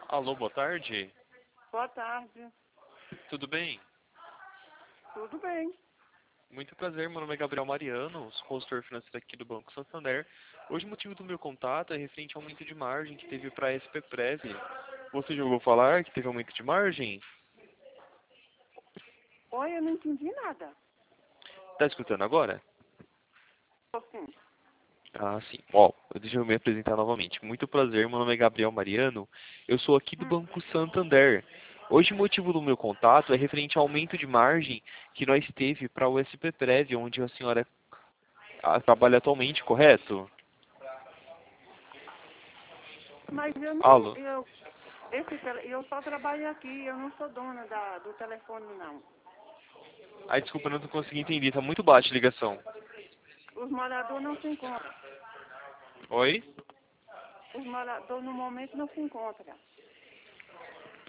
Alô, boa tarde. Boa tarde. Tudo bem? Tudo bem. Muito prazer, meu nome é Gabriel Mariano, sou consultor financeiro aqui do Banco Santander. Hoje o motivo do meu contato é referente ao aumento de margem que teve para a SPPrev. Você já ouviu falar que teve aumento de margem? Oi, eu não entendi nada. Tá escutando agora? Tô sim. Ah, sim. Ó, deixa eu me apresentar novamente. Muito prazer, meu nome é Gabriel Mariano, eu sou aqui do Banco Santander. Hoje o motivo do meu contato é referente ao aumento de margem que nós teve para o SPPrev, onde a senhora trabalha atualmente, correto? Mas eu não, Alô? eu só trabalho aqui, eu não sou dona do telefone não. Ai, desculpa, eu não tô conseguindo entender, tá muito baixa a ligação. Os moradores não se encontram. Oi? Os moradores no momento não se encontram.